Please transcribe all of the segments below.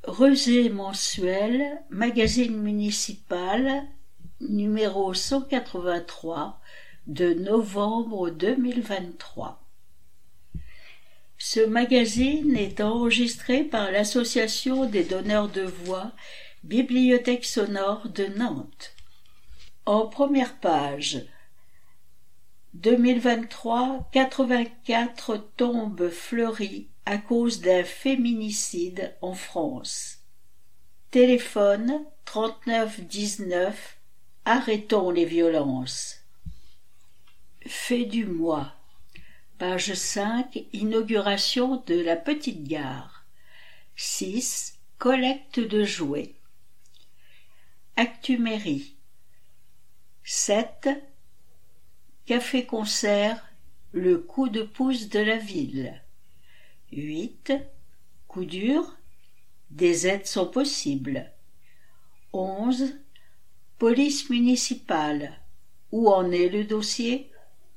Rezé mensuel, magazine municipal, numéro 183 de novembre 2023. Ce magazine est enregistré par l'Association des donneurs de voix Bibliothèque sonore de Nantes. En première page, 2023, 84 tombes fleuries à cause d'un féminicide en France. Téléphone 39 19, arrêtons les violences. Fait du mois. Page 5, inauguration de la petite gare. 6, collecte de jouets. Actu mairie. 7, café-concert, le coup de pouce de la ville. 8, coup dur, des aides sont possibles. 11, police municipale, où en est le dossier?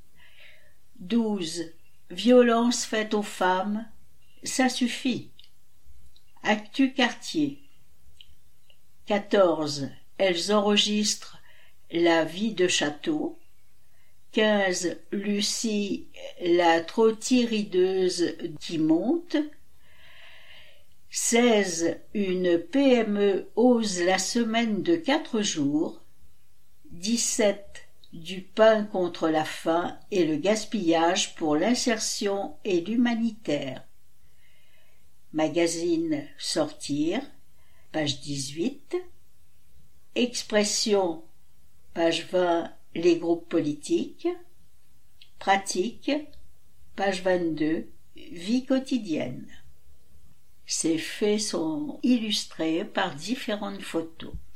12, violence faite aux femmes, ça suffit. Actu quartier. 14, elles enregistrent la vie de château. 15, Lucie, la trottirideuse qui monte. 16, une PME ose la semaine de 4 jours. 17, du pain contre la faim et le gaspillage pour l'insertion et l'humanitaire. Magazine Sortir, page 18. Expression, page 20, les groupes politiques. Pratique, page 22, vie quotidienne. Ces faits sont illustrés par différentes photos.